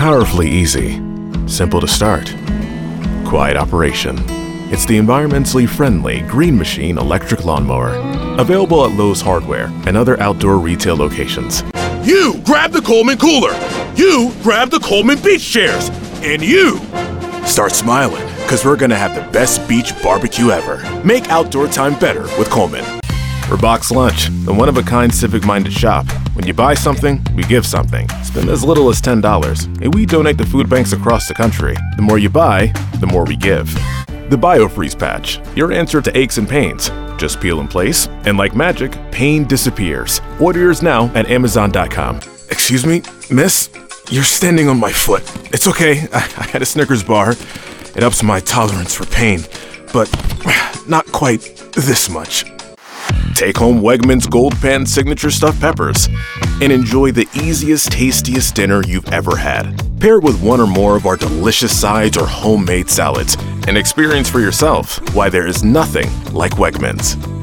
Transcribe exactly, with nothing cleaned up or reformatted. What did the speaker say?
Powerfully easy. Simple to start. Quiet operation. It's the environmentally friendly Green Machine electric lawnmower. Available at Lowe's Hardware and other outdoor retail locations. You grab the Coleman cooler. You grab the Coleman beach chairs. And you start smiling, because we're gonna have the best beach barbecue ever. Make outdoor time better with Coleman. For Box Lunch, the one-of-a-kind civic-minded shop. When you buy something, we give something. Spend as little as ten dollars, and we donate to food banks across the country. The more you buy, the more we give. The BioFreeze Patch, your answer to aches and pains. Just peel in place, and like magic, pain disappears. Order yours now at amazon dot com. Excuse me, miss? You're standing on my foot. It's okay, I, I had a Snickers bar. It ups my tolerance for pain, but not quite this much. Take home Wegmans Gold Pan Signature Stuffed Peppers and enjoy the easiest, tastiest dinner you've ever had. Pair it with one or more of our delicious sides or homemade salads and experience for yourself why there is nothing like Wegmans.